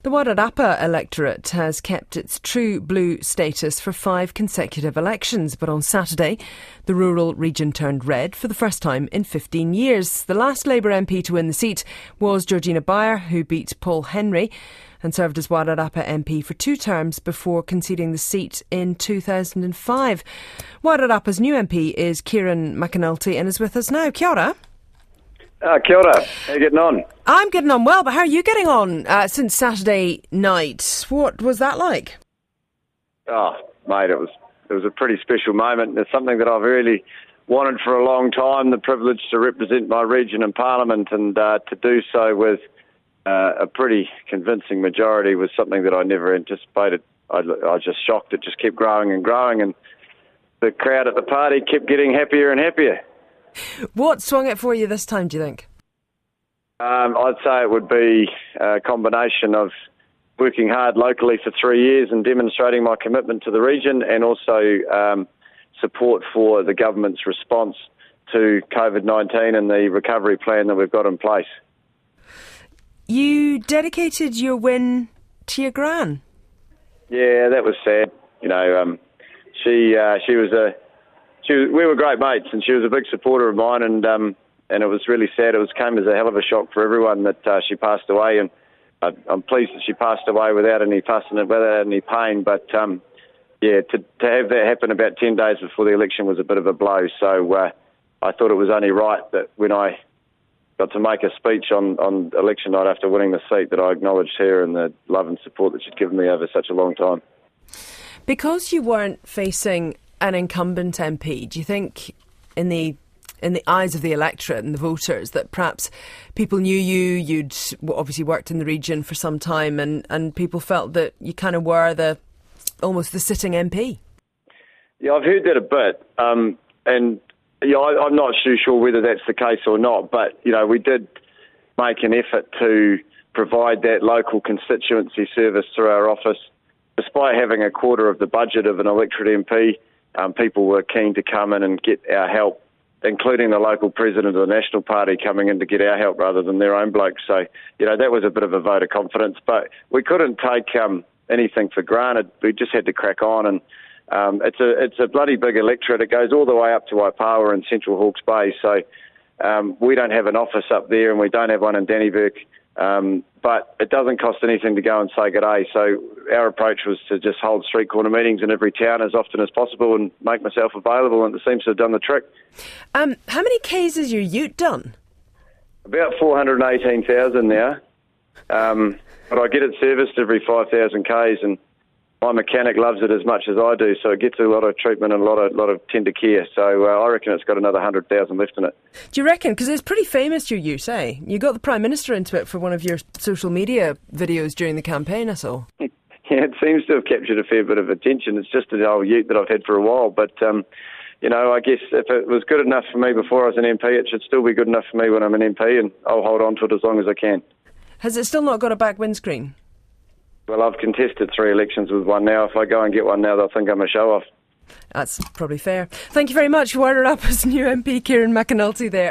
The Wairarapa electorate has kept its true blue status for 5 consecutive elections, but on Saturday, the rural region turned red for the first time in 15 years. The last Labour MP to win the seat was Georgina Beyer, who beat Paul Henry and served as Wairarapa MP for 2 terms before conceding the seat in 2005. Wairarapa's new MP is Kieran McAnulty and is with us now. Kia ora. Kia ora. How are you getting on? I'm getting on well, but how are you getting on since Saturday night? What was that like? Oh, mate, it was a pretty special moment. It's something that I've really wanted for a long time, the privilege to represent my region in Parliament, and to do so with a pretty convincing majority was something that I never anticipated. I was just shocked. It just kept growing and growing, and the crowd at the party kept getting happier and happier. What swung it for you this time, do you think? I'd say it would be a combination of working hard locally for 3 years and demonstrating my commitment to the region, and also support for the government's response to COVID-19 and the recovery plan that we've got in place. You dedicated your win to your gran. Yeah, that was sad. You know, we were great mates, and she was a big supporter of mine, and it was really sad. It came as a hell of a shock for everyone that she passed away, and I'm pleased that she passed away without any fuss and without any pain. But to have that happen about 10 days before the election was a bit of a blow. So I thought it was only right that when I got to make a speech on election night after winning the seat, that I acknowledged her and the love and support that she'd given me over such a long time. Because you weren't facing an incumbent MP, do you think in the eyes of the electorate and the voters that perhaps people knew you'd obviously worked in the region for some time, and people felt that you kind of were almost the sitting MP? Yeah, I've heard that a bit, and I'm not too sure whether that's the case or not, but we did make an effort to provide that local constituency service through our office. Despite having a quarter of the budget of an electorate MP, people were keen to come in and get our help, including the local president of the National Party coming in to get our help rather than their own blokes. So, that was a bit of a vote of confidence. But we couldn't take anything for granted. We just had to crack on. And it's a bloody big electorate. It goes all the way up to Waipawa and Central Hawke's Bay. So we don't have an office up there, and we don't have one in Dannevirke. But it doesn't cost anything to go and say good day. So our approach was to just hold street corner meetings in every town as often as possible and make myself available, and it seems to have done the trick. How many Ks has your ute done? About 418,000 now. But I get it serviced every 5,000 Ks, and my mechanic loves it as much as I do, so it gets a lot of treatment and a lot of tender care. So I reckon it's got another 100,000 left in it. Do you reckon? Because it's pretty famous, your ute, eh? You got the Prime Minister into it for one of your social media videos during the campaign, I saw. Yeah, it seems to have captured a fair bit of attention. It's just an old ute that I've had for a while, but I guess if it was good enough for me before I was an MP, it should still be good enough for me when I'm an MP, and I'll hold on to it as long as I can. Has it still not got a back windscreen? Well, I've contested 3 elections with one now. If I go and get one now, they'll think I'm a show-off. That's probably fair. Thank you very much, Wairarapa's new MP, Kieran McAnulty there.